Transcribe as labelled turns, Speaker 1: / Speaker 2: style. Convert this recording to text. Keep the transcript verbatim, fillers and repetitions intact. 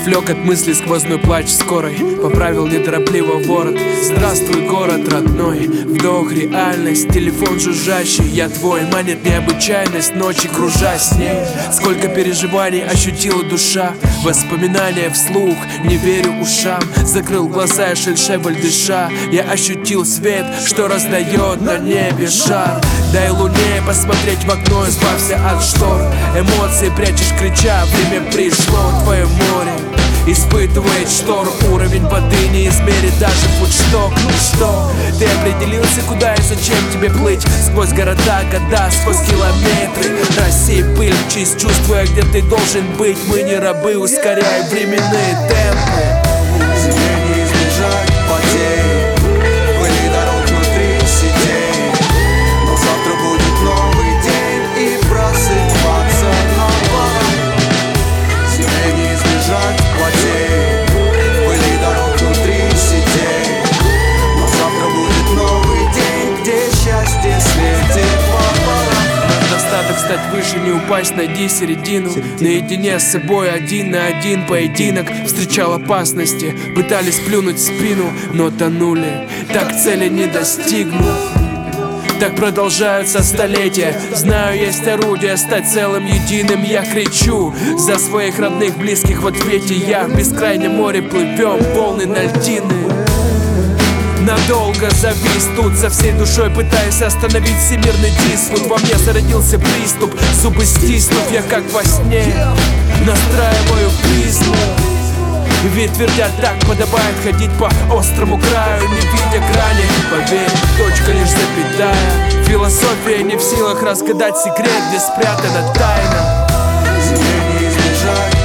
Speaker 1: Отвлек от мыслей сквозной плач скорой, поправил неторопливо ворот. Здравствуй, город родной, вдох реальность, телефон жужжащий, я твой. Манит необычайность ночи, кружа с ней. Сколько переживаний ощутила душа, воспоминания вслух, не верю ушам. Закрыл глаза, шельшеваль дыша, я ощутил свет, что раздает на небе шар. Дай луне посмотреть в окно, избавься от штор. Эмоции прячешь, крича, время пришло. Твое море испытывает шторм, уровень воды не измерит даже футшток. Ну что, ты определился, куда и зачем тебе плыть? Сквозь города, года, сквозь километры. Рассей пыль, чист, чувствуя, где ты должен быть. Мы не рабы, ускоряй временные темпы.
Speaker 2: Тебе не избежать потерь, пыли дорог внутри сетей. Но завтра будет новый день и просыпаться снова. Тебе не избежать потерь, пыли дорог внутри сетей. Но завтра будет новый день, где счастье светит по.
Speaker 1: Достаток стать выше, не упасть, найди середину. Наедине с собой, один на один поединок. Встречал опасности, пытались плюнуть в спину, но тонули, так цели не достигнут. Так продолжаются столетия. Знаю, есть орудие стать целым единым. Я кричу за своих родных, близких в ответе. Я в бескрайнем море плывем, волны на льдины. Надолго завис тут, со всей душой пытаясь остановить всемирный диспут. Во мне зародился приступ, зубы стиснув, я как во сне настраиваю призму. Ведь твердят, так подобает ходить по острому краю, не видя грани. Поверь, точка лишь запятая. Философия не в силах разгадать секрет, где спрятана тайна.
Speaker 2: Тебе не избежать